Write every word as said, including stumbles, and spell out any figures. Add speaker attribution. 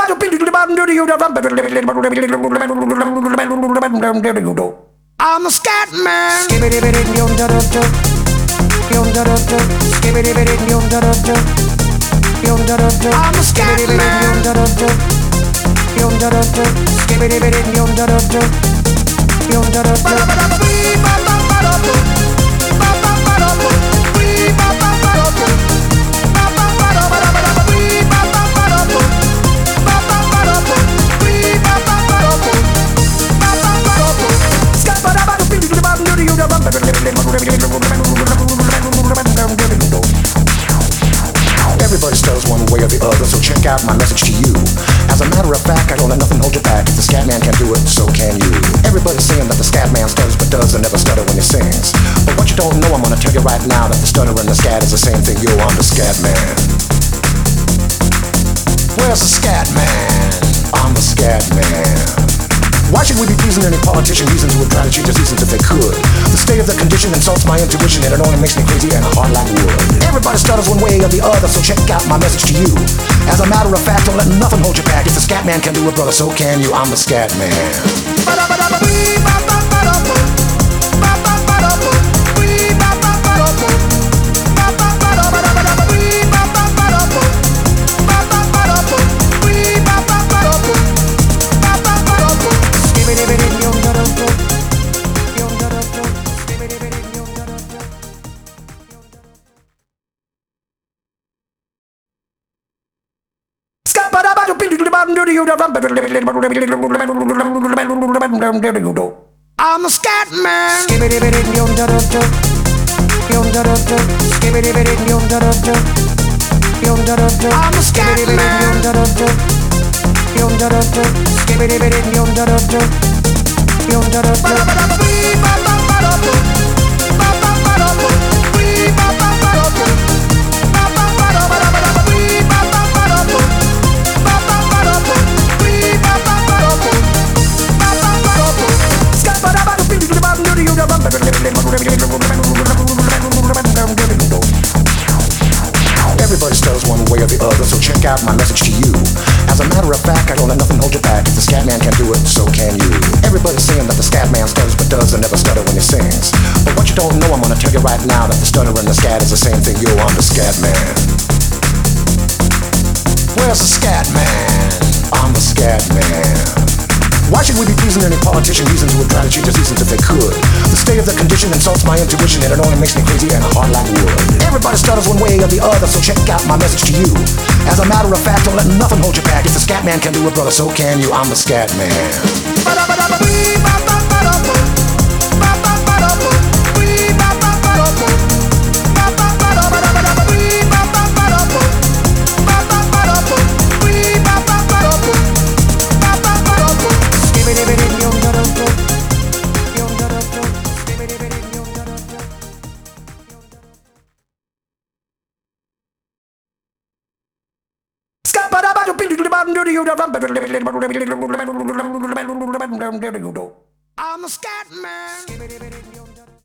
Speaker 1: I'm a scat man. I'm a scat
Speaker 2: Everybody stutters one way or the other, so check out my message to you. As a matter of fact, I don't let nothing hold you back. If the scat man can do it, so can you. Everybody's saying that the scat man stutters but does and never stutter when he sings. But what you don't know, I'm gonna tell you right now, that the stutter and the scat is the same thing. Yo, I'm the scat man. Where's the scat man? I'm the scat man. Why should we be pleasing any politician reasons who would try to change the seasons if they could? The state of the condition insults my intuition, and it only makes me crazy and hard like wood. Everybody stutters one way or the other, so check out my message to you. As a matter of fact, don't let nothing hold you back. If the scat man can do it, brother, so can you. I'm the scat man.
Speaker 1: I'm a scat man. I'm a scat
Speaker 2: Everybody stutters one way or the other, so check out my message to you. As a matter of fact, I don't let nothing hold you back. If the scat man can do it, so can you. Everybody's saying that the scat man stutters but does and never stutter when he sings. But what you don't know, I'm gonna tell you right now, that the stutter and the scat is the same thing. Yo, I'm the scat man. Where's the scat man? I'm the scat man. Why should we be pleasing any politician reasons who would try to change the seasons if they could? The state of the condition insults my intuition, and it only makes me crazy and hard like wood. Everybody stutters one way or the other, so check out my message to you. As a matter of fact, don't let nothing hold you back. If the scat man can do it, brother, so can you. I'm the scat man.
Speaker 1: I'm a scat man.